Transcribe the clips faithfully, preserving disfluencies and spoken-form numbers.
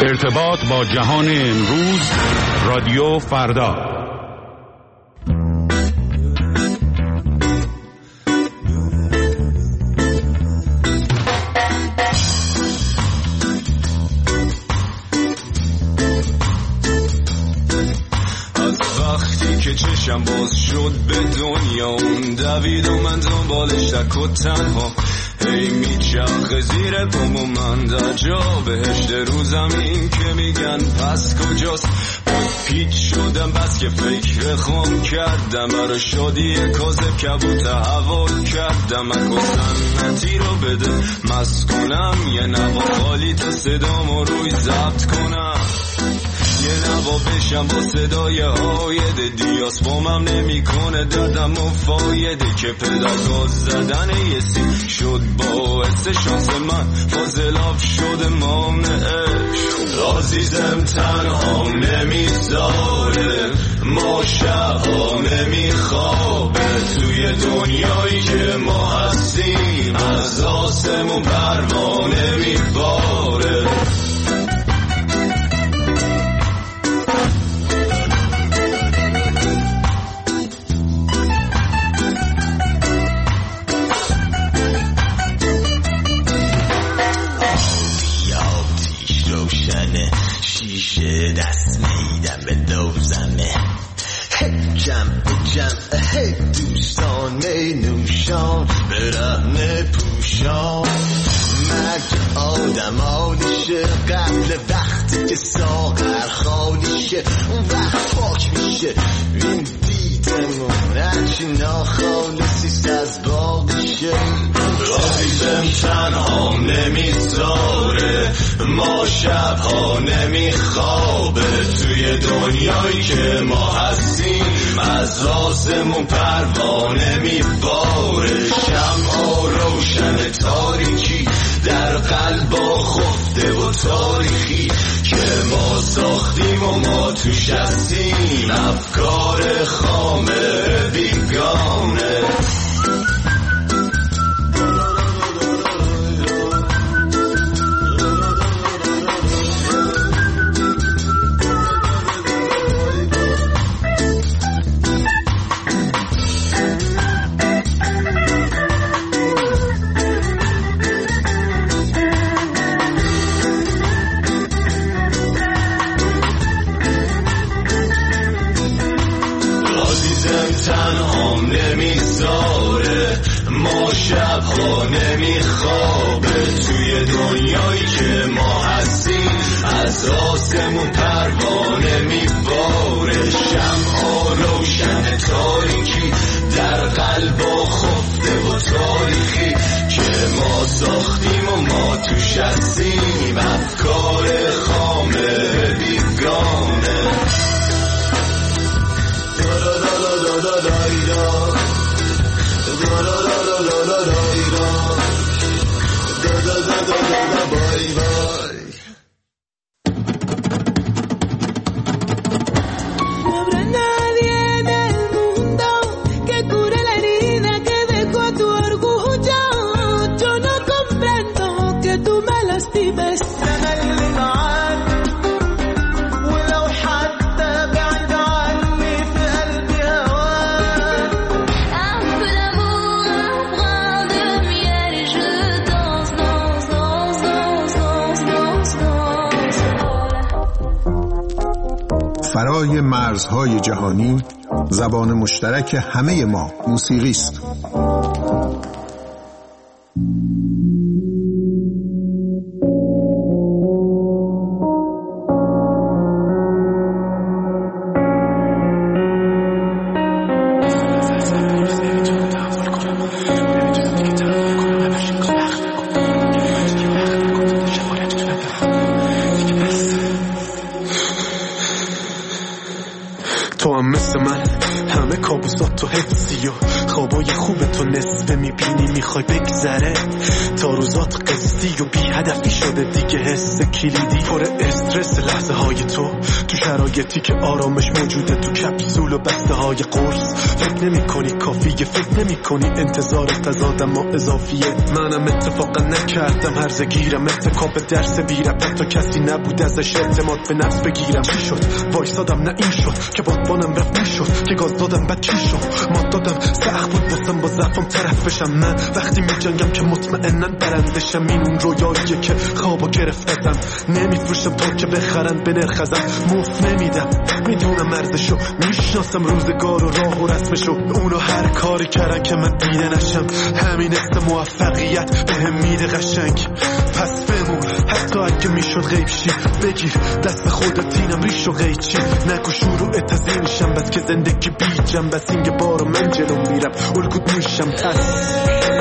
ارتباط با جهان امروز، رادیو فردا. چشم باز شد به دنیا، اون دوید و من دنبالش تک و تنها، هی میچرخه زیر پام و من در جا بهشت رو زمین که میگن پس کجاست. پیچ شدم بس که فکر خام کردم، برای شادی کاذب کبوت هوا کردم. من سنتی رو بده مست کنم، یه نوا خالی تا صدامو روی ضبط کنم، یه نوا بشم با صدای هایده. دیاس بامم نمی کنه دادم و فایده، که پدر گاز زدن یه سی شد باعث شانس من، فاضلاب شده مانعش. عزیزم تنها نمیذاره، ما شبها نمیخوابه، توی دنیایی که ما هستیم از آسمون پروانه میباره. شیشه دست میدم به دوزمه، جمع جمع هی دوستان می نوشان به رحم پوشان. مرگ آدم آنشه قبل وقتی که ساغر خالیشه، اون وقت پاک میشه این دیدمون هرچی ناخالصیست از باقیشه. عزیزم تنها نمیذاره، ما شبها نمیخوابه، توی دنیایی که ما هستیم از آسمون پروانه میباره. شمعا روشن تاریکی در قلبا خفته و تاریخی که ما ساختیم و ما توش هستیم، افکار خامه بیگانه. شبها نمیخوابه، توی دنیایی که ما هستیم از آسمون پروانه میباره. شمعا روشن تاریکی در قلبا خفته و تاریخی که ما ساختیم و ما توش هستیم، افکار خامه بیگانه. فرای مرزهای جهانی، زبان مشترک همه ما موسیقی است. تو هم مثل من همه کابوسات تو حفظی و خوابای خوب تو نصفه میبینی، میخوای بگذره تا روزات قصه مستی و بی هدفی شده دیگه، حس کلیدی پر استرس لحظه های تو تو شرایطی که آرامش موجوده تو کپسول و بسته های قرص. فکر نمی کنی کافیه، فکر نمی کنی انتظارت از آدم ها اضافیه. منم اتفاقا نکردم هرزه گیرم، اتکاب درس بیرم، حتی کسی نبود ازش اعتماد به نفس بگیرم. چی شد وایسادم نه این شد که بادبانم رفت میشد که گاز دادم بعد چی شد ما دادم سخت بود باسم با ضعفم طرف بشم. من وقتی می جنگم که مطمئناً برندشم، این اون رویاییه که خوابو گرفتم. نمیفروشم تا که بخرن به نرخ ازم، مفت نمیدم میدونم ارزشو، میشناسم روزگار و راه و رسمشو. اونو هر کاری کردن که من دیده نشم، همین است موفقیت بهم میده قشنگ. پس بمون حتی اگه میشد غیب شی، بگیر دست خودت اینم ریش و قیچی. نگو شروع تزینشم بس که زندگی بیجم، بس اینگه بارو من جلو میرم الگوت میشم. پس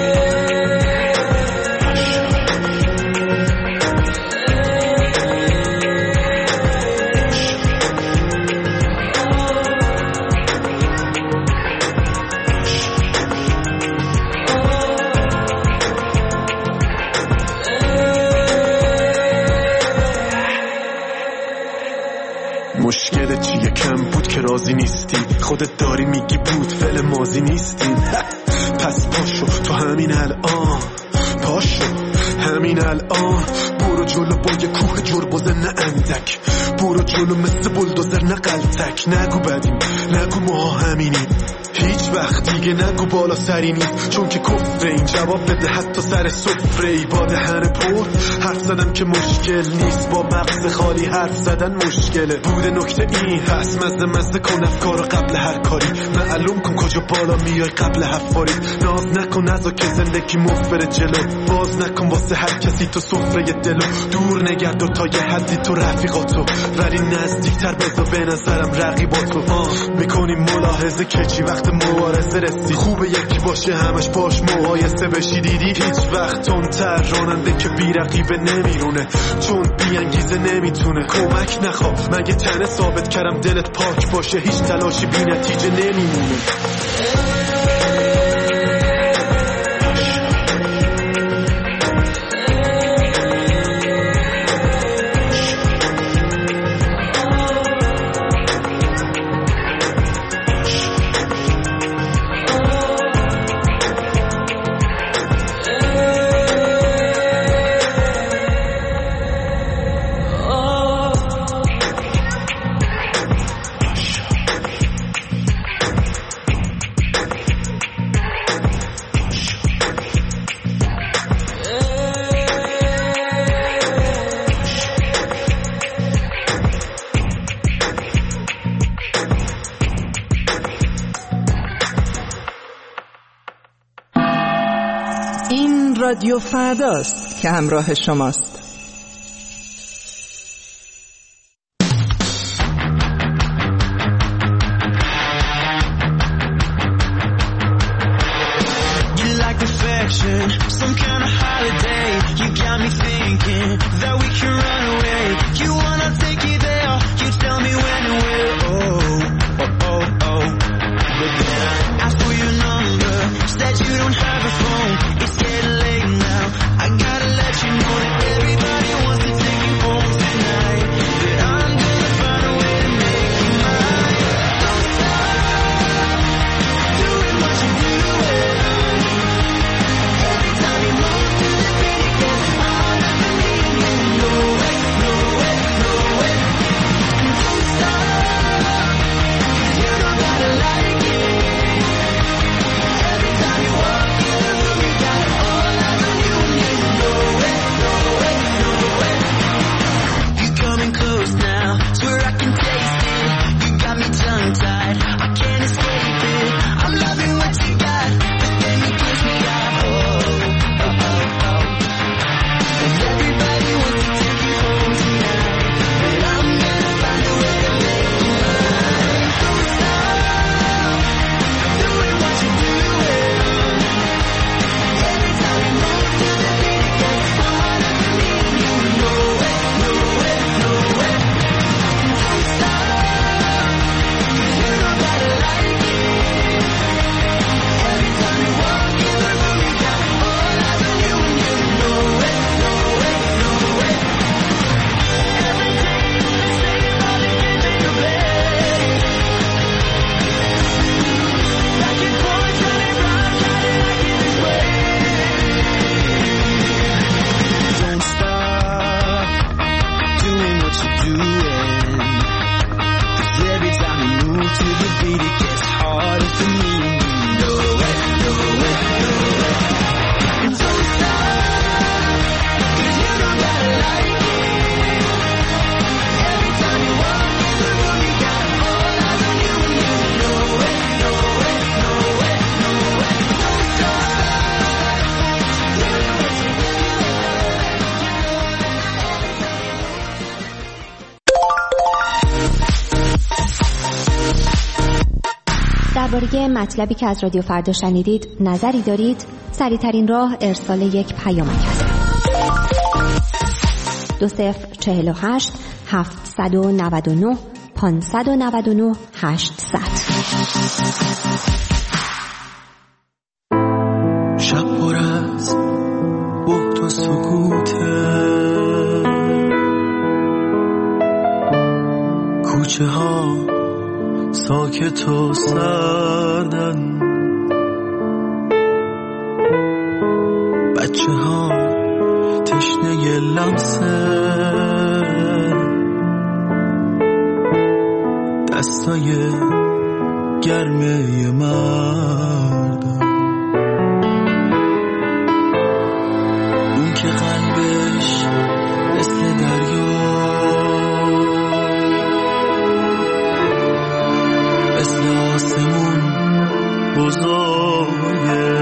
مشکل چیه؟ کم بود که راضی نیستی، خودت داری میگی بود فعل ماضی نیستین. پس پاشو تو همین الان، پاشو همین الان، برو جلو با یه کوه جربوزه نه اندک، برو جلو مثل بلدوزر نه قلتک. نگو بدیم نگو ما همینیم، هیچ وقت دیگه نگو بالا سری نیست، چون که کفره این. جواب بده حتی سر سفره ای با دهن پر حرف زدم که مشکل نیست، با مغز خالی حرف زدن مشکله. بوده نکته این هست مزده مزده کن افکارو قبل هر کاری، معلوم کن کجا بالا میای قبل حفاری. ناز نکن نزا که زندگی مفت بره جلو، باز نکن واسه هر کسی تو سفره دلو. دور نگرد و تا یه حدی تو رفیقاتو، ولی نزدیکتر بذار به نظرم رقیباتو. میکنیم ملاحظه که چی وقت مبارزه رسی، خوبه یکی باشه همش باش مقایسه بشی. دیدی هیچ وقت تندتر راننده که بی رقیبه نمیرونه، چون بی انگیزه نمیتونه. کمک نخوا مگه تنه ثابت کردم دلت پاک باشه، هیچ تلاشی بی نتیجه نمیمونه. رادیو فرداست که همراه شماست. That you don't have a phone, it's getting late now. I gotta let you know that every درباره مطلبی که از رادیو فردا شنیدید نظری دارید؟ سریع‌ترین راه ارسال یک پیامک است. دو صفر چهل و هشت هفتصد و نود و نه پانصد و نود و نه هشتصد. شب پر از بهت و سکوته، کوچه ها ساکت و سردن، بچه ها تشنه لمسه، دستای گرمه مردم، اون که قلبش مثل دریا، مثل آسمون بزرگه،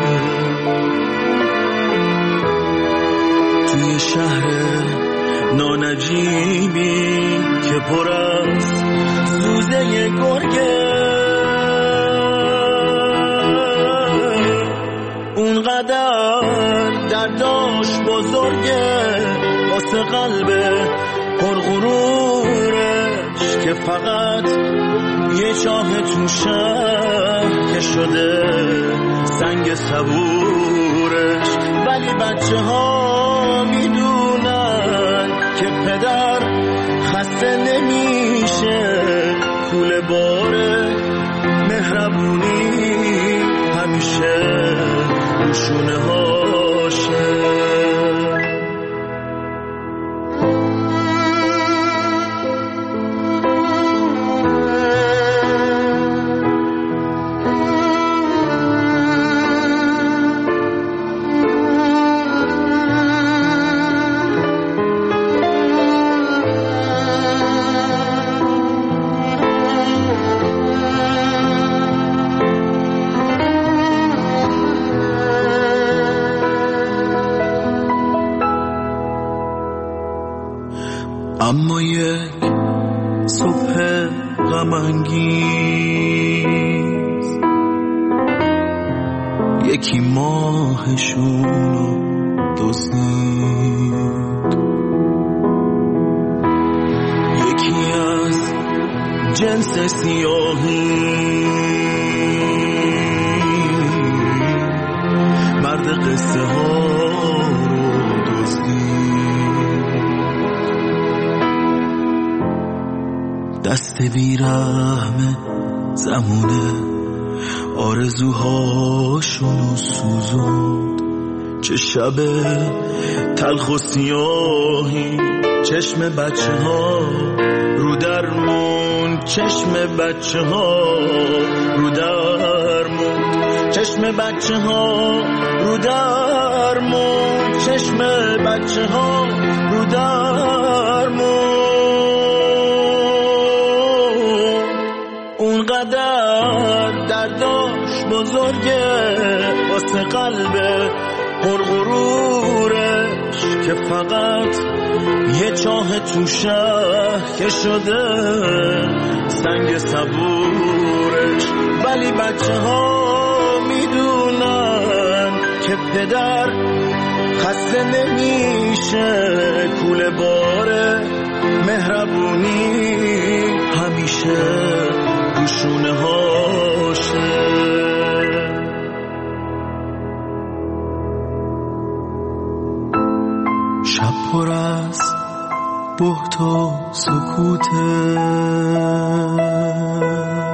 توی شهر نانجیبی که پر از سوزه گرگه، اونقدر درداش بزرگه واسه قلب پرغرورش که فقط یه چاه تو شهر که شده سنگ صبورش. ولی بچه ها میدونن که پدر خسته نمیشه، کوله باره مهربونی همیشه روشونه هاشه. اما یک صبح غم انگیز یکی ماهشونو دزدید، یکی از جنس سیاهی مرد قصه ها رو دزدید، دست بیرحم زمونه آرزوهاشونو سوزوند. چه شب تلخ و سیاهی، چشم بچه ها رو درمون، چشم بچه ها رو درمون، چشم بچه ها رو درمون، چشم بچه ها رو درمون. اونقدر درداش بزرگه واسه قلب پرغرورش که فقط یه چاه تو شهر که شده سنگ صبورش. ولی بچه ها میدونن که پدر خسته نمیشه، کوله باره مهربونی همیشه روشونه هاشه. شب پر از بهت و سکوته،